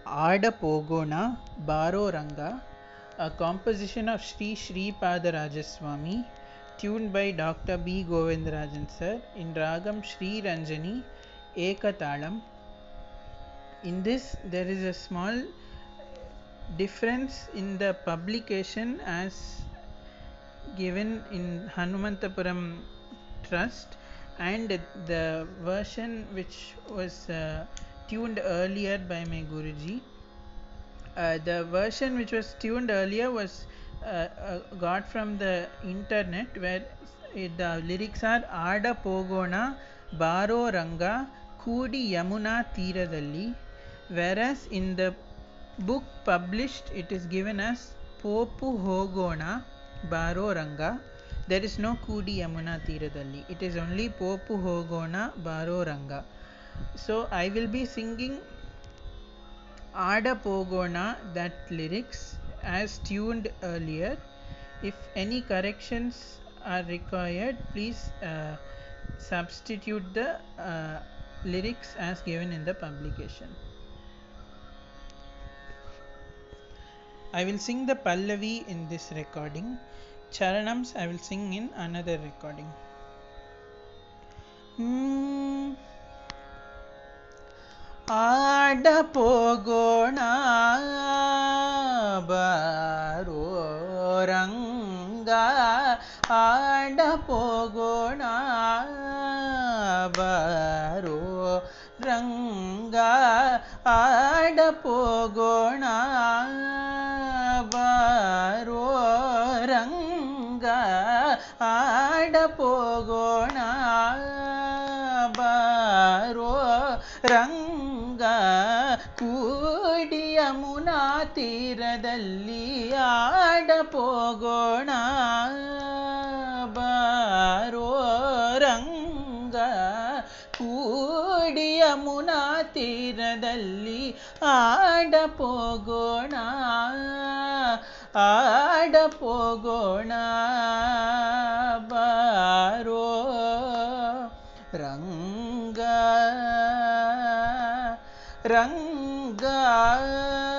Adapogona Baro Ranga, a composition of Sri Sri Padarajaswamy, tuned by Dr. B. Govindarajan sir in Ragam Sri Ranjani Ekatalam. In this, there is a small difference in the publication as given in Hanumantapuram Trust and the version which was tuned earlier by my Guruji. The version which was tuned earlier was got from the internet, where the lyrics are Ada Pogona Baro Ranga Kudi Yamuna Tiradalli, whereas in the book published it is given as Popu Hogona Baro Ranga. There is no Kudi Yamuna Tiradalli, it is only Popu Hogona Baro Ranga. So I will be singing Ada Pogona, that lyrics as tuned earlier. If any corrections are required, please substitute the lyrics as given in the publication. I will sing the Pallavi in this recording. Charanams I will sing in another recording. Ada Pogona Baro Ranga, Ada Pogona Baro Ranga, Ada Pogona Baro Ranga, Ada Pogona Baro Ranga, Kudi Yamuna Tiradalli Ada Pogona Baro Ranga, Kudi Yamuna Tiradalli Ada Pogona, Ada Pogona Baro Ranga, Ranga.